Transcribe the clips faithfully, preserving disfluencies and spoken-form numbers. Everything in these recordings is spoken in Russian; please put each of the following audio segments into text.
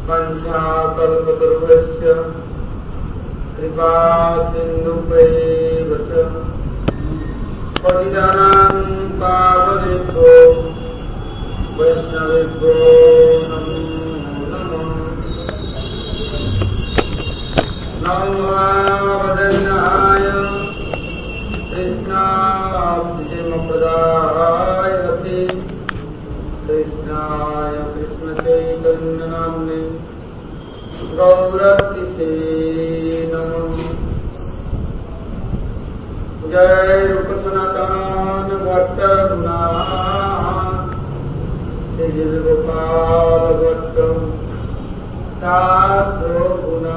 वंशाकल्पतरुभ्यश्च कृपा सिन्धुभ्यैव च पतितानां पावनेभ्यो वैष्णवेभ्यो नमो नमः। नमो वदन्नाय कृष्णाब्धिमपदाय कृष्णाय कृष्णचैतन्यनाम्ने गौरतिसे नमः। जय रूप सनातन भट्ट श्री गोपाल भट्ट दास गुना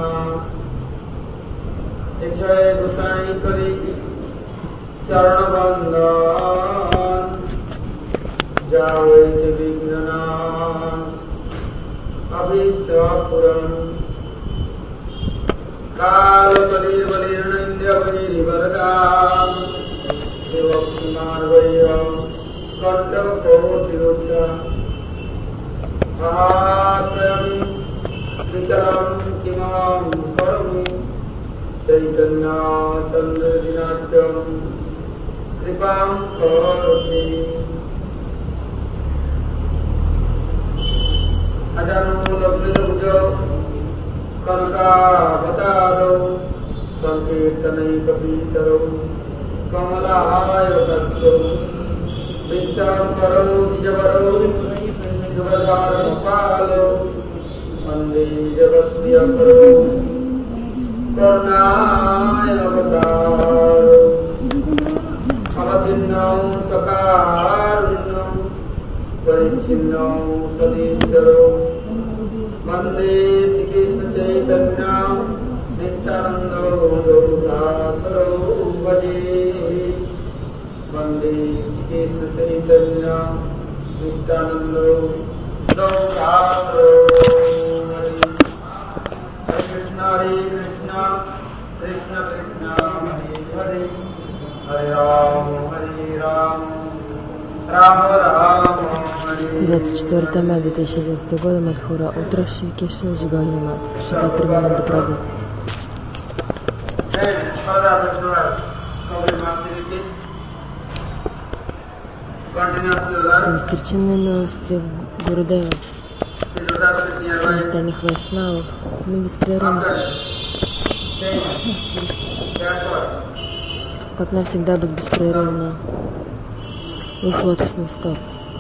जय गोसाई करी चरण बंदन जाओ विघ्ननाश अभीष्ट पुरम काल कलीर बलिर्निंद्य बलिर्वरदा शिवकुमारवय्य कंठकोटिरुद्र महात्रयं विकलं किमहं करोमि चैतन्यचन्द्रदिनाच्यं कृपां करोति। अजानुलब्धभुजौ कनकावतारौ संकीर्तनैकपीतरौ कमलायतक्षौ विश्वाम्बरौ द्विजवरौ युगधारणपालौ वन्दे जगद्व्यपरौ करुणायावतारौ अवतीर्णौ सकारुण्यौ परिच्छिन्नौ सदीश्वरौ वन्दे श्रीकृष्ण चैतन्य नित्यानन्दौ गौरदासरौ भजे। वन्दे श्रीकृष्ण चैतन्य नित्यानन्दौ गौरदासरौ भजे। हरे कृष्ण हरे कृष्ण कृष्ण कृष्ण हरे हरे हरे राम हरे राम राम राम हरे। двадцать четвёртое мая две тысячи одиннадцатого года, Мадхура, утро, Шри Кешава Джигани Мат, Шиба Примананда Прабhu. Бесперечные милости Гурудева и остальных вайшнавов, мы беспрерывно, как навсегда быть беспрерывно у их лотосных стоп.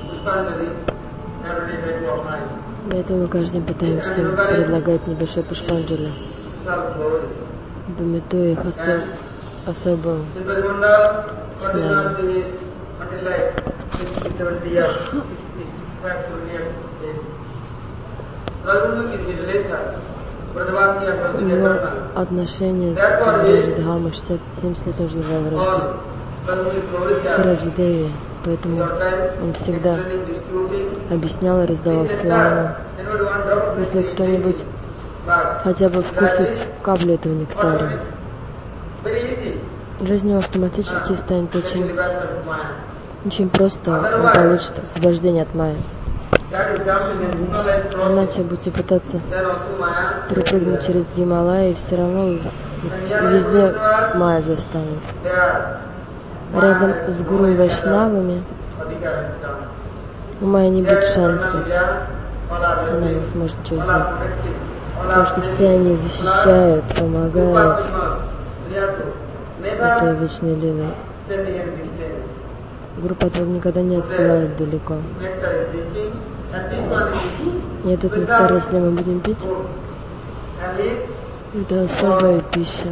Для этого мы каждый день пытаемся предлагать небольшой пушпанджали, пометуя их осо особым сном. Его отношения с Раджидхамой шестьдесят семь лет уже в рождении к Раджидеве, поэтому он всегда объяснял и раздавал славу. Если кто-нибудь хотя бы вкусит каплю этого нектара, жизнь его автоматически станет очень, очень просто, он получит освобождение от майи. Иначе будете пытаться перепрыгнуть через Гималай, и все равно везде майя застанет. Рядом с гуру и вайшнавами у майи не будет шанса, она не сможет ничего сделать, потому что все они защищают, помогают этой вечной лилой. Гуру потом никогда не отсылает далеко. И этот нектар, если мы будем пить, это особая пища.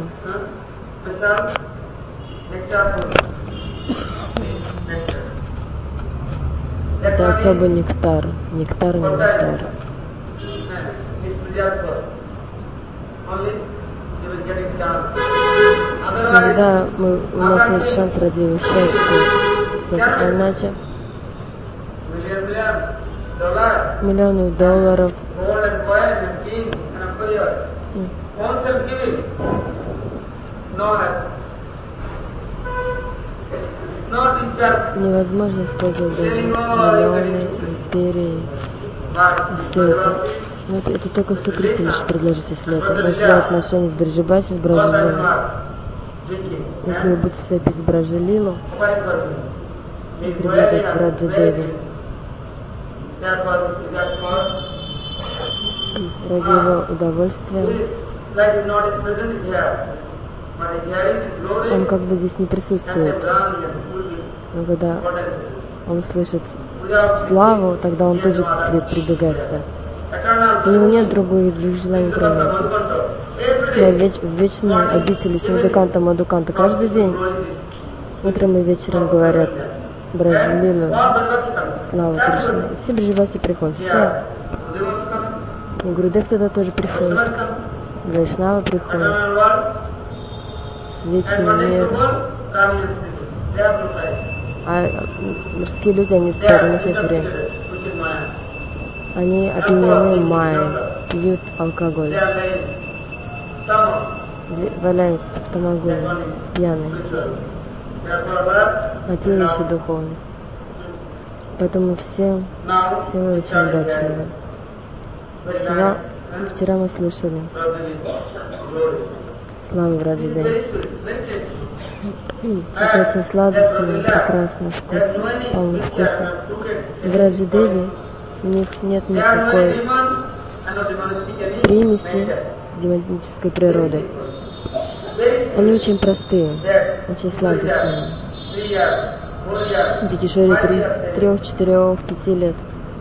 Это особый нектар, нектарный нектар. Всегда мы, у нас есть шанс ради его счастья, а иначе миллионы долларов. Невозможно использовать даже миллионы, империи. Все это Но это, это только Сукрити лишь предложить, если это возглавляет отношения с Бриджабаси, с Браджалилой. Если вы будете все пить Браджалилу и предлагать Браджадеви ради его удовольствия, он как бы здесь не присутствует. Но когда он слышит славу, тогда он тут же при, прибегает сюда. У него нет других, других желаний, кроме этих. Я веч, в вечной обители Садхуканта Мадхуканта каждый день, утром и вечером говорят Браджалилу, слава Кришне. Все Бриджаваси приходят, все. И Гурудев тогда тоже приходит. Вайшнава приходит. Вечный мир. А мирские люди, они спят, у них нет времени. Они опьянены майей, пьют алкоголь, валяются в тамагуне, пьяные. А те вещи духовные. Поэтому все, все очень удачливы. Вчера, вчера мы слышали славу Браджадеви. Это очень сладостный, прекрасный вкус, полный вкуса. В Браджадеви у них нет никакой примеси демонической природы. Они очень простые, очень сладостные. Дети Кишори трех, четырех, пяти лет.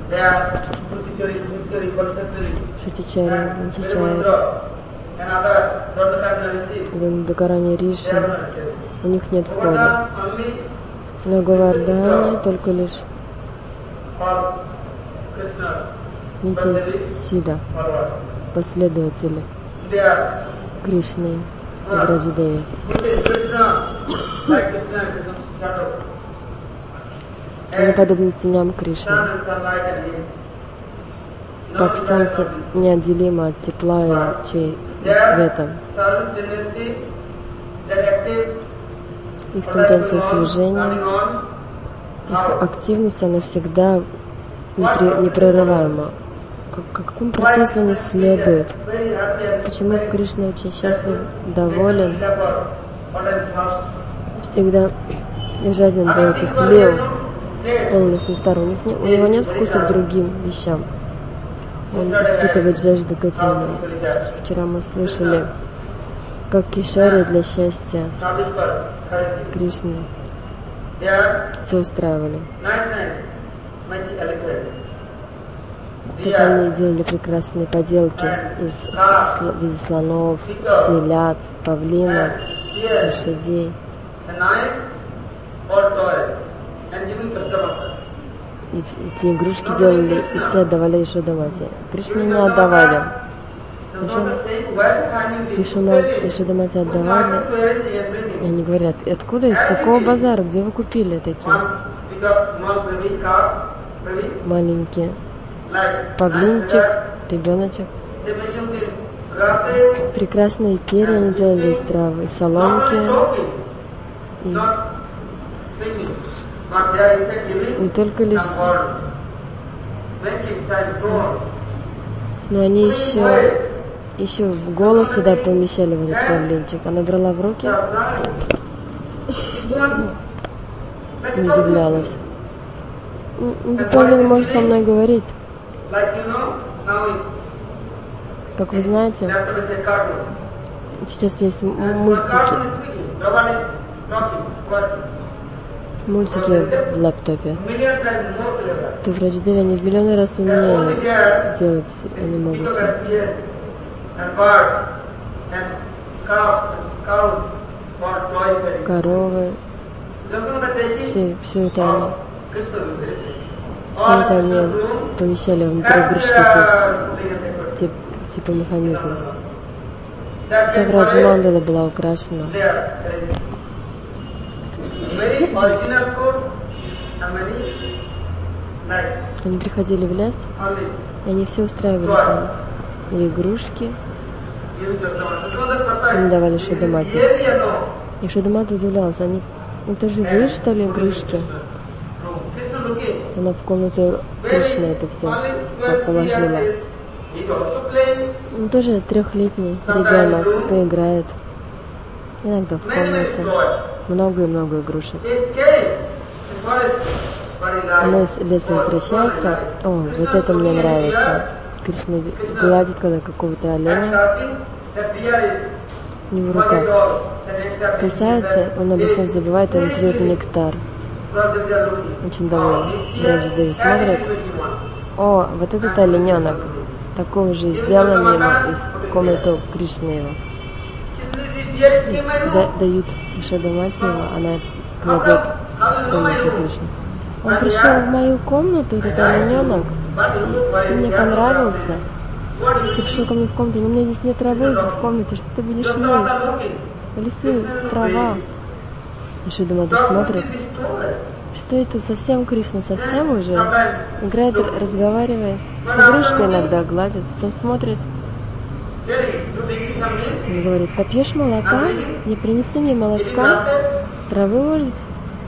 Шутичари, Ванчичари, Дакарани Риши, у них нет входа. Но Говардхане только лишь Нити Сида, последователи Кришны и Браджадеви. Они подобны теням Кришны. Как солнце неотделимо от тепла и лучей и света. Их тенденция служения, их активность, она всегда непрерываема. К какому процессу они следуют? Почему Кришна очень счастлив, доволен, всегда жаден до этих лил, полных нектара. У, них не, у него нет вкуса к другим вещам. Он испытывает жажду к этим лилам. Вчера мы слушали, как Кишари для счастья Кришны все устраивали. Как они делали прекрасные поделки из в виде слонов, телят, павлинов, лошадей. И эти игрушки делали, и все отдавали Ешодамате. Кришне не отдавали. Ешодамате отдавали. И они говорят, откуда, из какого базара, где вы купили такие маленькие? Павлинчик, ребеночек. Прекрасные перья они делали из травы, соломки. И не только лишь, но они еще, еще голос сюда помещали в этот павлинчик. Она брала в руки и удивлялась. Павлин может со мной говорить. Как вы знаете, сейчас есть мультики. Мультики в лаптопе. То в Браджадеви они в миллионы раз умнее делать, они могут все. Коровы. Все, все это они. Все это они помещали внутри игрушки тип, тип, типа механизм. Вся Браджамандала была украшена. Они приходили в лес, и они все устраивали там. И игрушки. Они давали Ешодамате. И Ешодамата удивлялась. Они, это же вы, что ли, игрушки? Она в комнату Кришны это все положила. Он тоже трехлетний ребенок, поиграет. Иногда в комнате. Много и много игрушек. Он из леса возвращается. О, вот это мне нравится. Кришна гладит когда какого-то оленя. У него рука касается, он обо всем забывает, он пьет нектар. Очень доволен. Раджа-деви смотрит. О, вот этот олененок. Такого же сделали ему и в комнату Кришны его. Да, дают Шадамати его, она кладет в комнату Кришны. Он пришел в мою комнату, этот олененок, и ты мне понравился. Ты пришел ко мне в комнату, но у меня здесь нет травы в комнате, что ты будешь есть? В лесу трава. И Шадамати смотрит. Что это совсем Кришна, совсем уже? Играет, разговаривает. С игрушкой иногда гладит, потом смотрит. Он говорит, попьешь молока? Не принеси мне молочка? Травы, может быть?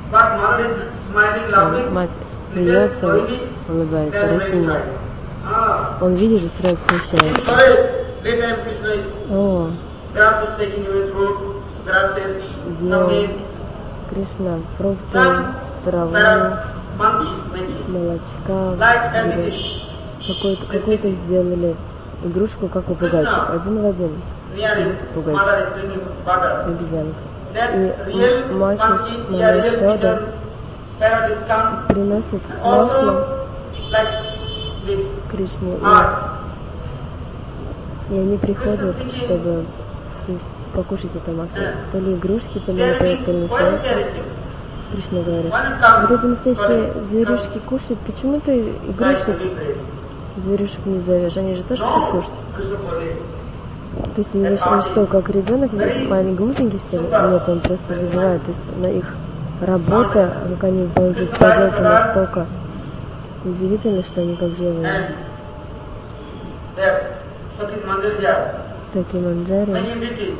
Мать смеется, улыбается, Рафиня. Он видит и сразу смущается. О, днем Кришна, фрукты, траву, молочка, какой-то, какой-то сделали игрушку, как попугайчик, один в один сидит попугайчик, обезьянка. И мать Мама приносит масло Кришне, и, и они приходят, чтобы покушать это масло. То ли игрушки, то ли это, то ли настоящее. Кришна говорит, вот эти настоящие зверюшки кушают, почему ты игрушек, зверюшек не зовешь, они же тоже хотят кушать. То есть он, он что, как ребенок, маленький, глупенький, что ли? Нет, он просто забывает. То есть на их работа, как они могут проделать, настолько удивительно, что они как живые. Саки Манджари.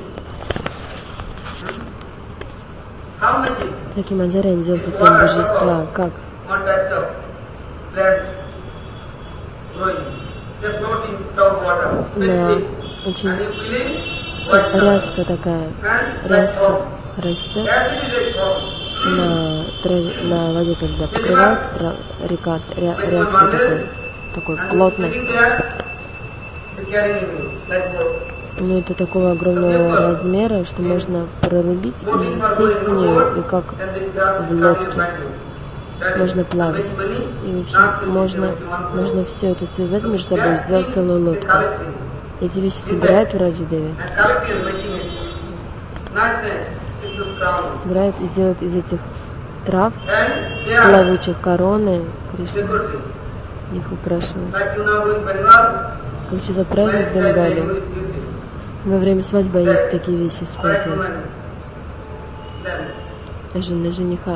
Саки Манджари они делают эти божества. Как? На очень как ряска такая, ряска растет на, траве, на воде, когда покрывается трав, река, ря, ряска такой, такой плотной. Ну, это такого огромного размера, что можно прорубить и сесть в нее, и как в лодке. Можно плавать. И вообще можно, можно все это связать между собой и сделать целую лодку. Эти вещи собирают в Раджа-деви. Собирают и делают из этих трав, плавучих короны Кришны. Их украшивают. Как сейчас отправились в Бенгалию, во время свадьбы они такие вещи используют. Жена жениха.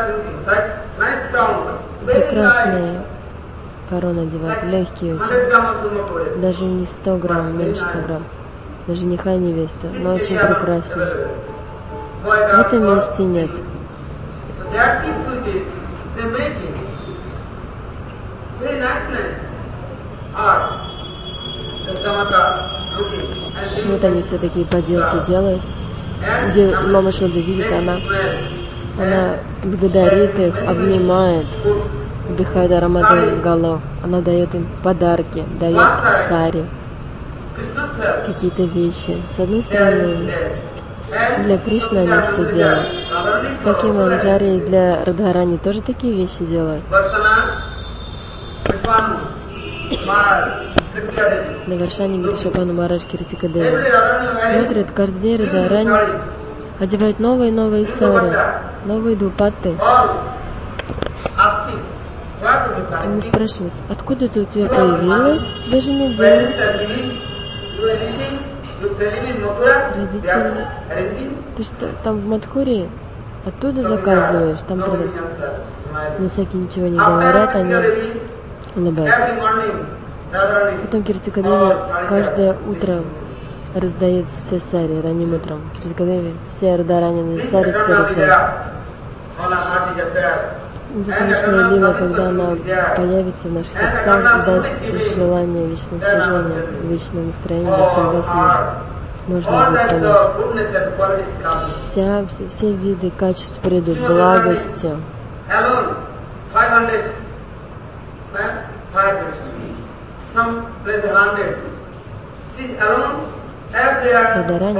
Прекрасные короны одевают, легкие очень. Даже не сто грамм, меньше ста грамм. Даже жениха и невеста, но очень прекрасные. В этом месте нет. Вот они все такие поделки делают. Где мама Шода видит, она, она благодарит их, обнимает, вдыхает ароматы голов. Она дает им подарки, дает сари, какие-то вещи. С одной стороны, для Кришны они все делают. Саки Манджари для Радхарани тоже такие вещи делают. На Варшане Гришапану Махарадж Киртика Деви смотрят, каждый день Радхарани одевают новые и новые сари, новые дупатты. Они спрашивают, откуда это у тебя появилось? У тебя же нет денег. Родители, ты что, там в Мадхуре? Оттуда заказываешь? Там продают. Но всякие ничего не говорят, они улыбаются. Потом Киртика Деви каждое утро раздает все сари ранним утром. Киртика Деви все Радхарани сари все раздают. Это вечная лила, когда она появится в наших сердцах и даст желание вечного служения, вечное настроение, тогда сможем, можно будет понять. Вся, все, все виды качеств придут, благости. Радарани,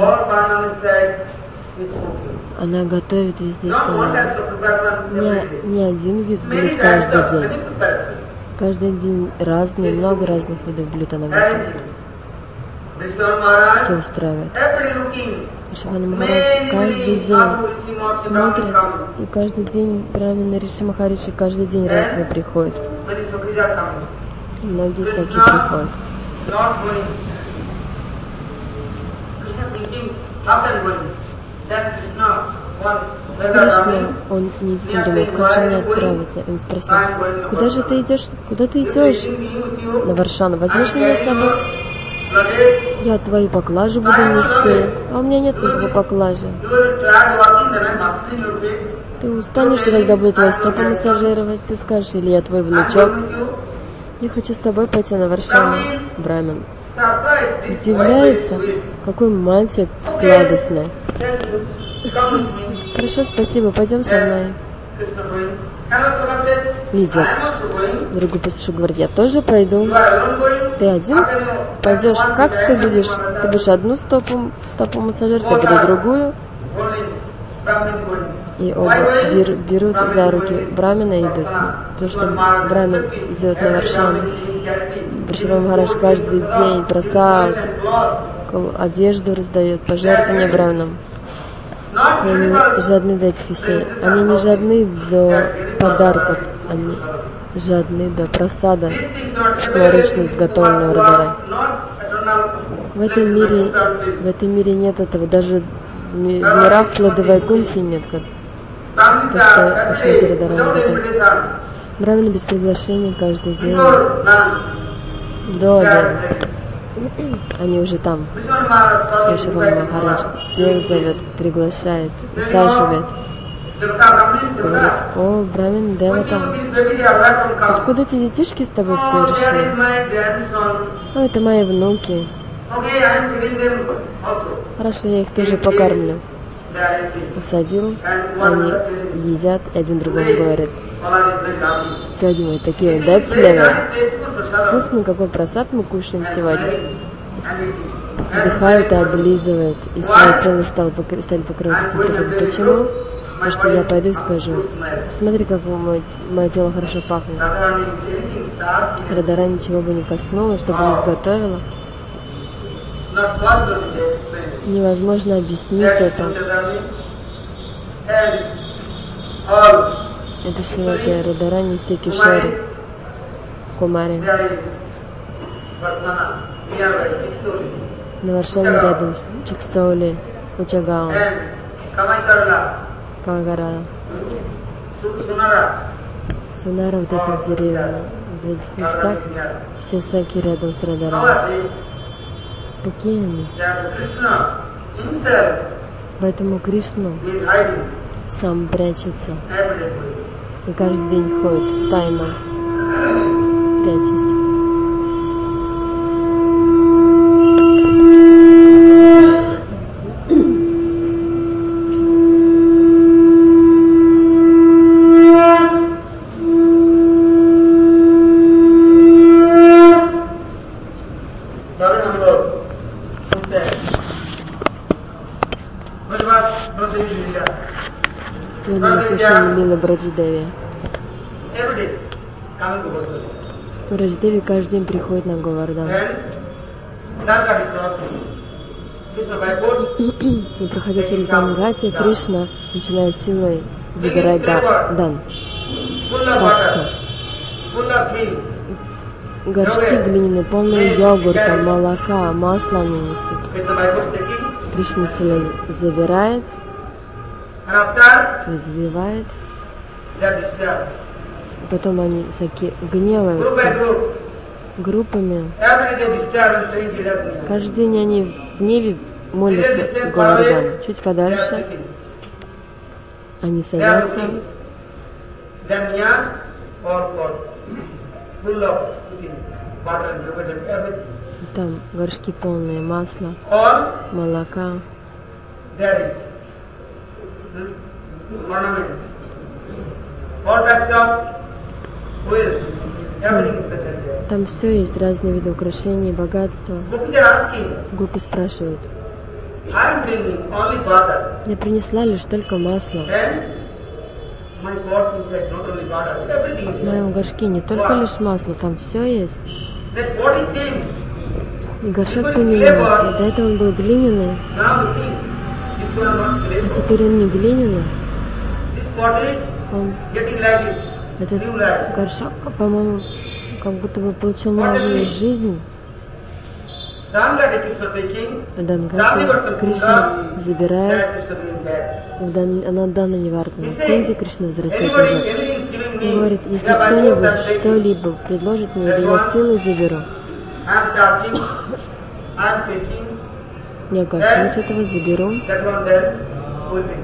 она готовит везде сама. Не, не один вид блюд каждый день. Каждый день разные, много разных видов блюд она готовит. Все устраивает. Вишвана Махарадж каждый день смотрит, и каждый день Брамина Риши Махариши каждый день разные приходят. Многие всякие приходят. Кришна, он не идет, он думает, как же мне отправиться? Он спросил, куда же ты идешь? Куда ты идешь? На Варшану. Возьмешь меня с собой? Я твою поклажу буду нести, а у меня нет никакой поклажи. Ты устанешь, когда буду твои стопы массажировать? Ты скажешь, или я твой внучок? Я хочу с тобой пойти на Варшану. Брамин удивляется, какой мальчик сладостный. Хорошо, спасибо, пойдем со мной. Идет. Другой пастух говорит, я тоже пойду. Ты один пойдешь? Как ты будешь? Ты будешь одну стопу, стопу массажировать, я буду другую. И оба бер, берут за руки Брамина и идут с ним. Потому что Брамин идет на Варшану. Вишвана Махарадж каждый день просад, одежду раздает, пожертвования Браминам. И они жадны до этих вещей. Они не жадны до подарков, они жадны до просада, собственноручно изготовленного Радары. В этом мире, в этом мире нет этого, даже в мирах Флодовой Кульфи нет, как то, что Ашвати Радарани готовит. Брамины без приглашения каждый день до обеда. Они уже там. И Вишвана Махарадж всех зовет, приглашает, усаживает. Говорит, о, Брамин Девата, откуда эти детишки с тобой пришли? О, это мои внуки. Хорошо, я их тоже покормлю. Усадил, они едят, и один другому говорит, сегодня мы такие удачливые. Вкусный какой просад мы кушаем сегодня. Вдыхают и облизывают, и свое тело стало покры... стали покрывать этим просадом. Почему? Потому что я пойду и скажу, смотри, как мое, мое тело хорошо пахнет. Радара ничего бы не коснула, чтобы не изготовила. Невозможно объяснить это. Это Шримати Радарани, все Кишори, Кумари. На Варшане рядом с Чиксоули, Учагаон, Кавагарала, Сунара, вот эти деревья, в этих местах, все саки рядом с Радарами. Какие они? Поэтому Кришна сам прячется и каждый день ходит тайно, прячась. Сегодня мы слушаем Лила Браджидеви. Браджидеви каждый день приходит на Говардан. И проходя через Дангати, Кришна начинает силой забирать дан. Такси. Горшки глиняные, полные йогурта, молока, масла они несут. Кришна силой забирает, разбивает. Потом они всякие гневаются группами. Каждый день они в гневе молятся Говардану. Чуть подальше они садятся then yarn or pot full of butter and yogurt and everything. Там горшки полные масла, All молока, there is hmm, ornament, all types of wheels, everything is present there. там все есть, разные виды украшений, богатства. Gopis are asking, Гопи спрашивают, I am bringing only butter. я принесла лишь только масло. Then my pot inside not only butter, everything is В there. моем горшке не только лишь масло, там все есть. That body changed. И горшок поменялся. До этого он был глиняный, Now you see, this one not а clay. теперь он не глиняный. This pot is Он, getting like this, этот new life. горшок, по-моему, как будто бы получил новую жизнь. Dangati Krishna taking, Дангати Кришна забирает, that Krishna is there. в Дан- на Дана Явартана. He В says, Кунди Кришна возвращает anybody, назад. anything is giving Он me, говорит, если yeah, by force кто-нибудь I'm taking. что-либо предложит мне, или я силой заберу, I'm charging, I'm taking, я как-нибудь этого заберу. that one then will be.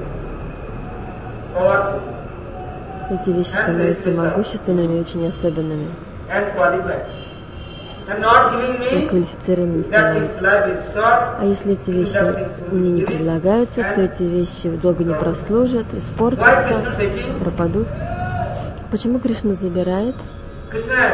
Or Эти вещи становятся могущественными и очень особенными. and qualified. And not giving И me квалифицированными that this становятся. life is short, А если эти вещи мне не предлагаются, то эти вещи долго не прослужат, why испортятся, Krishna taking? пропадут. Почему Кришна забирает? Krishna has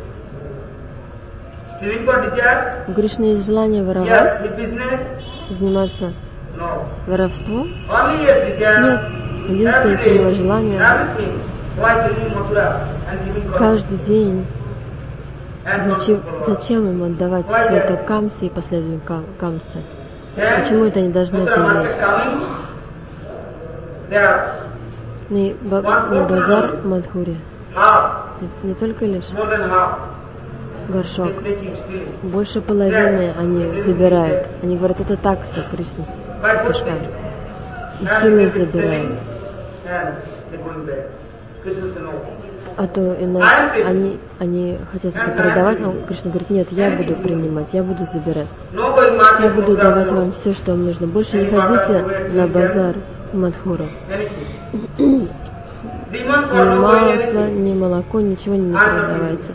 stealing for desire, У Кришны есть желание yeah, воровать, the business, заниматься no. воровством? Only yes, desire, Нет. Единственное every его day, желание everything. Why giving Mathura and giving Kaustubha? каждый день. And Зачем, Kaustubha. зачем им отдавать все это Камсе и последователям Кам- Камсы? Then Почему это они должны Mathura это market есть? coming, there И ба- на базар Мадхури half, не, не только лишь more than half, горшок, they taking stealing. больше половины они забирают. Они говорят, это такса Кришна с By пастушками. force И and силой they забирают. stealing, and they going back. Krishna said no. А то иначе они, они хотят это продавать, а Кришна говорит, нет, я буду принимать, я буду забирать. No going market. Я буду Mathura, давать no. вам все, что вам нужно. Больше не ходите на базар Мадхуру. Anything. Demons Ни for no going масло, anything. ни молоко, ничего не продавайте.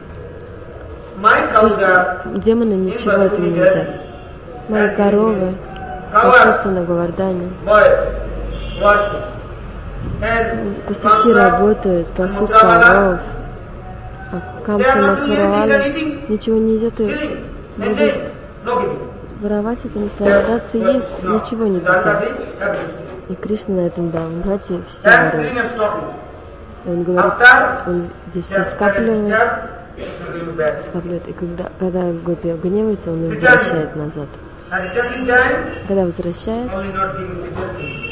My Пусть cows are демоны ничего это не едят. Мои коровы пасутся на Говардане. boy working. And Пастушки Mathura, работают, пасут коров. А Камса Мадхуравала ничего не едят и stealing, and будут then no giving. воровать это, наслаждаться, есть, No. ничего не Dangati, дадим. everything. И Кришна на этом Дангате все That's ворует. stealing and stopping. И он говорит, After он здесь все that скапливает, that is going back. скапливает. И когда, когда Гопи гневается, он их возвращает назад. And returning time, Когда возвращает, only not giving everything.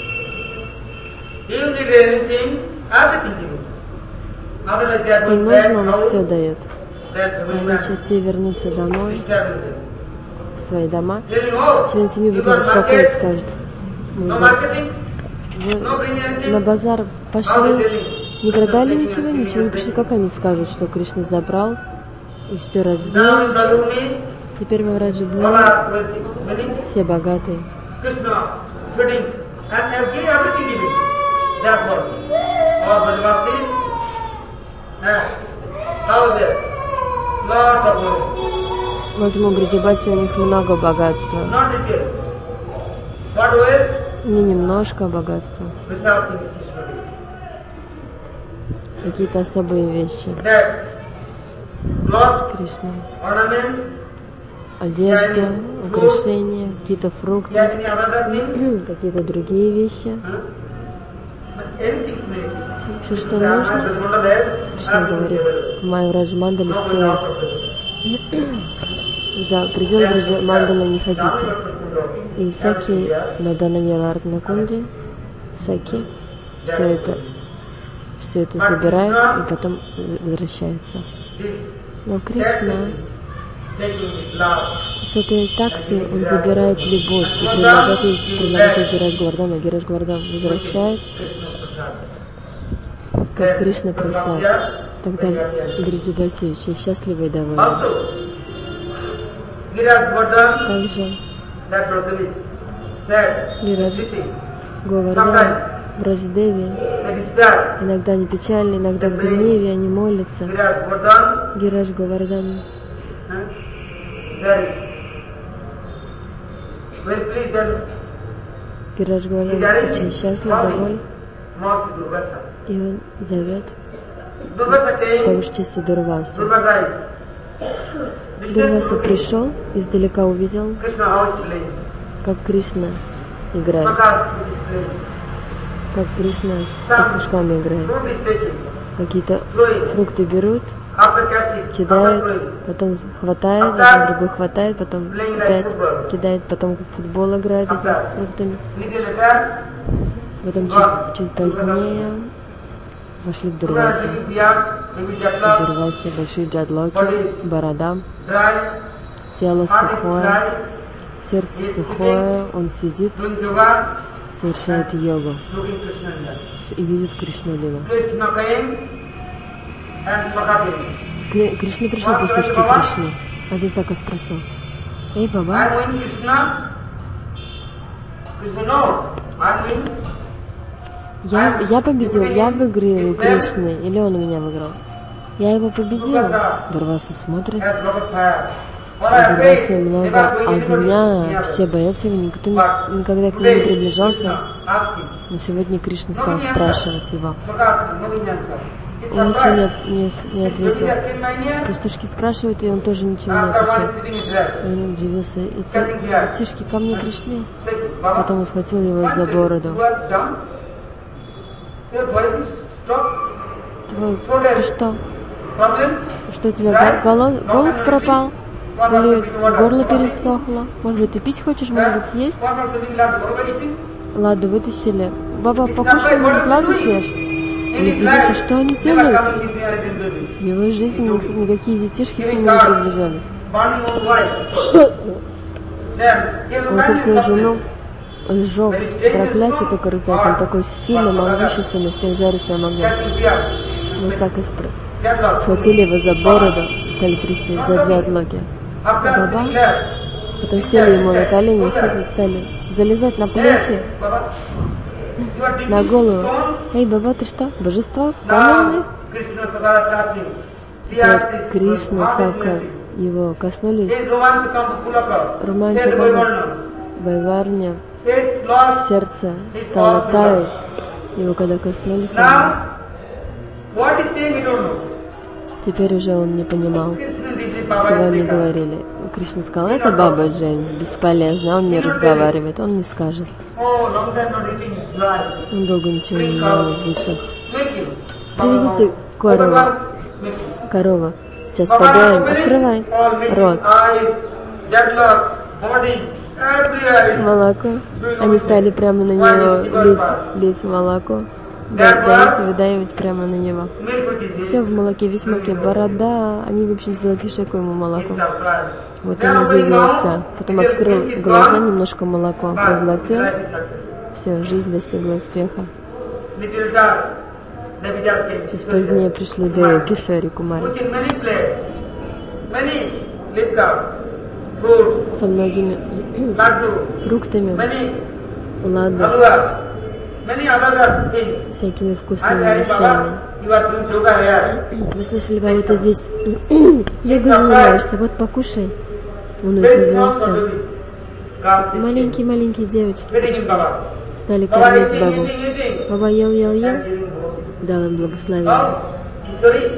If you need anything, everything giving. Otherwise they are что going back нужно, он out, все дает. then going back. Иначе те вернутся домой, Disturb everything. в свои дома. Telling, oh, Член семьи you будет got беспокоить, market, скажет, no «Вы- marketing, вы no bring anything. на базар How they пошли, telling? не продали Krishna ничего, taking ничего не everything. пришли». Как они скажут, что Кришна забрал и все разбил? Now in Bhagavani, Теперь во all Враджабхуми are wealthy, winning. все богатые. Krishna feeding and every everything giving. That one. All Brajavasis. And how is it? Lots of money. Поэтому в Браджабасе у них много богатства. Not retail. But with Не немножко богатства. without things Krishna did. Какие-то особые вещи. That cloth, Кришна. ornaments, Одежда, украшения, какие-то yeah, фрукты, any other things. какие-то другие вещи. Huh? But anything is made. Все, что нужно, Кришна говорит, в моем Раджа-мандале все есть. За пределы Раджа-мандала не ходите. И Саки на Дананьярвардна Кунди, Саки, все это, все это забирает и потом возвращается. Но Кришна с этой таксы он забирает любовь и предлагает ее, предлагает ее Гираш Говардана. Гираш Говардан возвращает, как Кришна Прасад. Тогда Бриджабаси очень счастливы и довольны. Также Гираш Говардан Врадждеви they be sad. иногда они печальны, иногда в гневе они молятся. Virat Govardhan, Гираж Говардан huh? Very, very pleased and Гираж Говардан очень счастлив, доволен, Mahasi Durvasa. и он зовет Durvasa came, Таушчаси Дурвасу. Durvasa is. Дурваса пришел, издалека увидел, Krishna how is playing. как Кришна играет, Makas is playing. как Кришна с пастушками играет. Fruit is taking, Какие-то throwing. фрукты берут, After catching, after кидают, throwing. потом хватает, потом другой хватает, потом опять кидает, потом как футбол играет этими фруктами. Little later, Потом чуть, чуть позднее вошли к Дурвасе. Durvasa is young, maybe В Jatla, Дурвасе большие джадлоки, борода, dry, тело heart is сухое, dry, сердце сухое, он сидит, doing yoga, совершает йогу looking Krishna here. и видит Кришна Лилу. Krishna came and Swaka came. Кри- Кришна пришел к пастушке Кришны. Один Сака спросил: «Эй, Баба, I win Krishna. Krishna, no. I win. я, я победил, я выиграл у Кришны, или он у меня выиграл? Я его победила». Дурваса смотрит, Has lot of fire. у Дурвасы много огня, все боятся его, никто ни- никогда к нему не приближался. Ask him. Но сегодня Кришна стал спрашивать его. Swaka asked him, no answer. He's Он ничего не, surprised. от- не, не When ответил. he came my near, Пастушки спрашивают, и он тоже ничего не after one отвечает. sitting his lap. И он удивился. Эти детишки ко мне пришли. Said, Baba, Потом он схватил его за бороду. you are dumb? Your voice is stopped. Твой, ты что? Problem? Что у тебя го- голо- голос пропал? Или горло пересохло? Может быть, ты пить хочешь, может быть, съесть? What was the thing last? What were eating? Ладу вытащили. Баба, покушай, может, ладу съешь? Он удивился, что они делают. В его жизни ни- никакие детишки к нему не приближались. Burning own wife. Then he has Он a собственную man жену сжег. Проклятие только раздает. Он такой сильный, могущественный, всех жарит своим огнем. catching fear. Высоко спр- Deadlock. схватили его за бороду, стали трясти за джадлоки. After Baba. sitting there, Потом сели ему на колени и сидели, стали залезать на плечи, Baba, you are на digging голову. stone. Эй, Баба, ты что, божество? Каменный? Now Krishna Sakara touching. Теперь Кришна, Сака его коснулись. His romance becomes full of love. Романтика Said Vaivarna. Вайварня, His lost. сердце стало таять. Его когда коснулись, они- Now, what is saying, we don't know. теперь уже он не понимал, Krishna did it, Baba чего is они bigger. говорили. Кришна сказал: это Баба Джейн, бесполезно, он не разговаривает, он не скажет. Oh, long time not eating dry. Он долго ничего не ел, высох. Make him. Приведите Baba, корову, make him. корова. Сейчас Baba, подоим, open it. открывай All make рот. him. Eyes, deadlock, body, every eye. Молоко. Они стали прямо на него лить, лить молоко. Да- Доить, выдаивать прямо на него. Milk with his Все в молоке, весь в молоке, борода. Они, в общем, сделали фишеку ему молоко. surprise. Вот он удивился. Потом открыл глаза, немножко молоко проглотил. Все, жизнь достигла успеха. Little dark. The Vijay came. Чуть позднее пришли Деви, Кишори, Кумари. Which in many places, many liquor, fruits, Со многими laddu, фруктами, many ладу, halwa, many other things. всякими I вкусными tell you, вещами. Baba, you are doing yoga here. Вы слышали, Баба, ты здесь йогой занимаешься, вот покушай. Он Very small удивился. babies. Girls, Маленькие-маленькие девочки feeding пришли, Baba. стали Baba кормить eating, Бабу. eating, eating. Баба ел, ел, ел, And giving both. дал им благословение. Now, Kishori,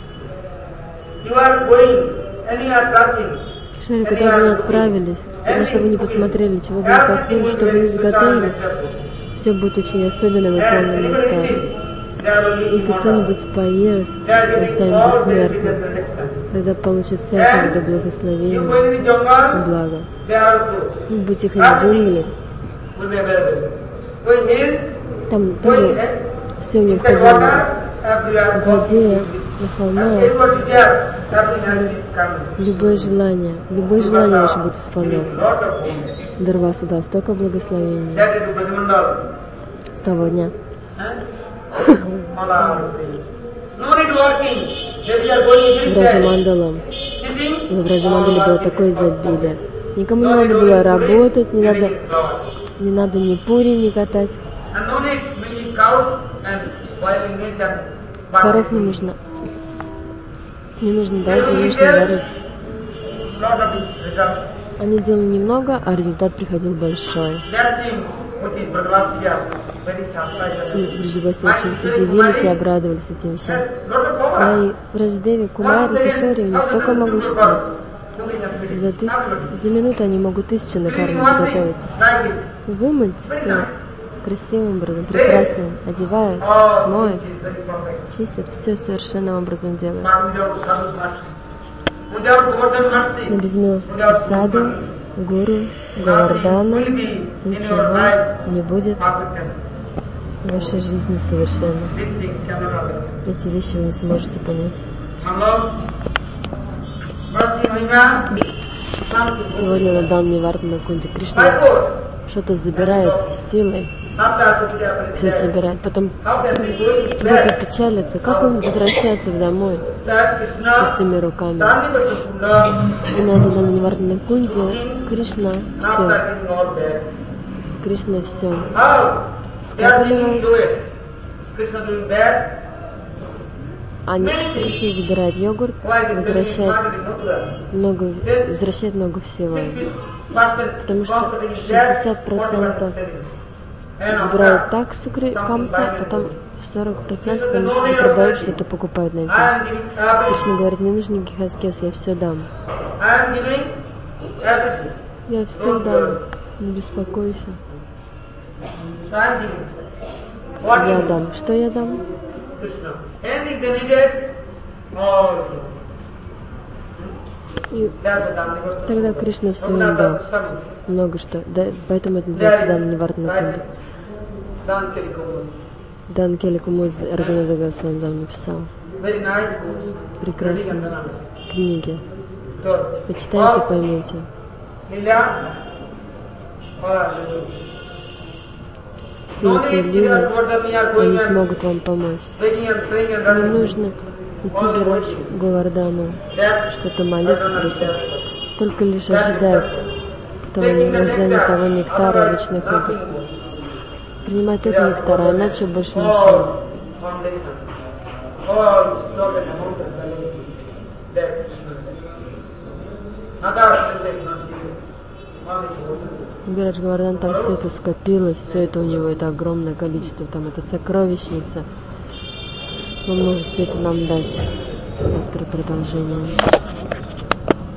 you are going and you are touching. Кишори, куда вы не отправились, куда что вы не посмотрели, чего бы не коснулись, что бы не заготовили, все будет очень особенным и полным нектаром. Если кто-нибудь поест, он станет бессмертным. Тогда получит всякого вида благословения You и go in the jungle, блага. they also Вы будете ходить в джунгли, will be available. Go in hills, там go in тоже все у него inside входило. water, everywhere. В воде, на холмах, Everybody there, everything is coming. любое желание, любое желание ваше будет исполняться. Lot of homes. Дарваса дал столько благословений That is Bhajamandal. с того дня. All our things. No need working. They are going В in Раджамандалам, sitting. в Раджамандале было такое изобилие. Никому не надо было работать, не надо, не надо ни пури, ни катать. And no need many Коров не нужно, не нужно дать, не нужно варить. Они делали немного, а результат приходил большой. И Бриджабаси очень удивились и обрадовались этим вещам. Мои Враджадеви, Кумари, Кишори, у них столько могущества. За, тыс... За минуту они могут тысячи накормить, сготовить. Вымыть все красивым образом, прекрасно одевают, моют, чистят, все совершенным образом делают. Но без милости саду, гуру, Говардана ничего не будет в вашей жизни совершенно. Эти вещи вы не сможете понять. Сегодня на данной Вардана Кунде Кришна что-то забирает силой, все собирает, потом кто-то печалится, как он возвращается домой с пустыми руками. И на этой данной Вардана Кунде Кришна все, Кришна все скапливает. Они, Кришна забирает йогурт, возвращает много, возвращает много всего. Потому что шестьдесят процентов забирают так сукри камса, потом сорок процентов они употребляют, что-то покупают на этим. Кришна говорит, не нужно никаких аскез, я все дам. Я все дам, не беспокойся. Я дам. Что я дам? И тогда Кришна все им дал. Много что. Да, поэтому это называется Дан Нивардана Кунда. Дан Кели Кумудзи Рагунада Госвами там написал. Прекрасные книги. Почитайте, поймете. Все эти лилы, они смогут вам помочь. Не нужно идти бирать Говардану, что-то молиться, просить. Только лишь ожидать того воздаяния, того нектара вечных игр. Принимать этот нектар, а иначе больше ничего. Бирадж Говардан, там все это скопилось, все это у него, это огромное количество, там это сокровищница. Он может все это нам дать. Завтра продолжение.